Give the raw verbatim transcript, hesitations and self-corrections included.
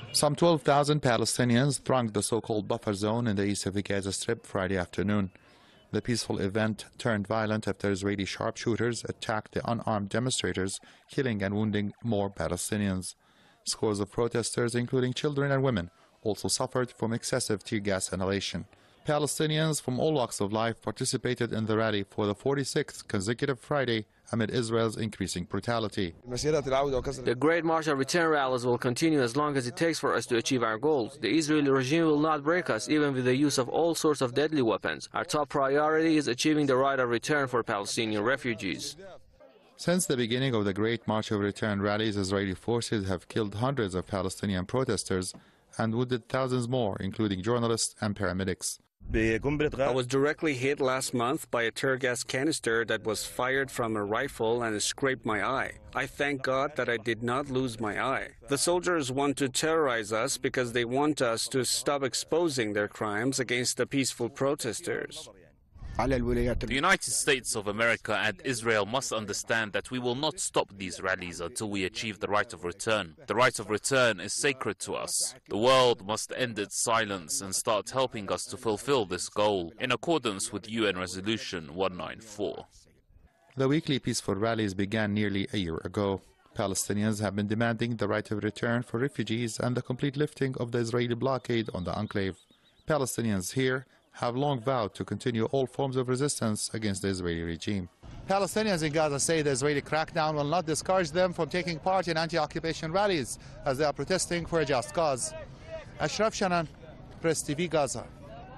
Some twelve thousand Palestinians thronged the so-called buffer zone in the east of the Gaza Strip Friday afternoon. The peaceful event turned violent after Israeli sharpshooters attacked the unarmed demonstrators, killing and wounding more Palestinians. Scores of protesters, including children and women, also suffered from excessive tear gas inhalation. Palestinians from all walks of life participated in the rally for the forty-sixth consecutive Friday amid Israel's increasing brutality. The Great March of Return rallies will continue as long as it takes for us to achieve our goals. The Israeli regime will not break us, even with the use of all sorts of deadly weapons. Our top priority is achieving the right of return for Palestinian refugees. Since the beginning of the Great March of Return rallies, Israeli forces have killed hundreds of Palestinian protesters and wounded thousands more, including journalists and paramedics. I was directly hit last month by a tear gas canister that was fired from a rifle and it scraped my eye. I thank God that I did not lose my eye. The soldiers want to terrorize us because they want us to stop exposing their crimes against the peaceful protesters. The United States of America and Israel must understand that we will not stop these rallies until we achieve the right of return. The right of return is sacred to us. The world must end its silence and start helping us to fulfill this goal in accordance with U N Resolution one ninety-four. The weekly peaceful rallies began nearly a year ago. Palestinians have been demanding the right of return for refugees and the complete lifting of the Israeli blockade on the enclave. Palestinians here have long vowed to continue all forms of resistance against the Israeli regime. Palestinians in Gaza say the Israeli crackdown will not discourage them from taking part in anti-occupation rallies as they are protesting for a just cause. Ashraf Shanan, Press T V, Gaza.